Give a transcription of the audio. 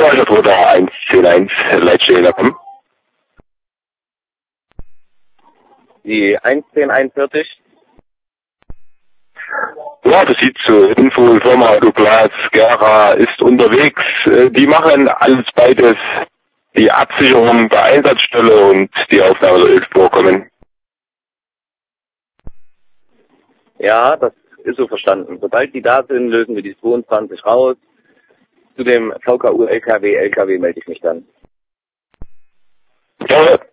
weißt du, wo der 110.1 Leitstelle kommt? Die 11041. Ja, das sieht so. Info, Firma Douglas, Gera ist unterwegs. Die machen alles beides. Die Absicherung der Einsatzstelle und die Aufnahme der Ölspur kommen. Ja, das ist so verstanden. Sobald die da sind, lösen wir die 22 raus. Zu dem VKU LKW melde ich mich dann. Ja,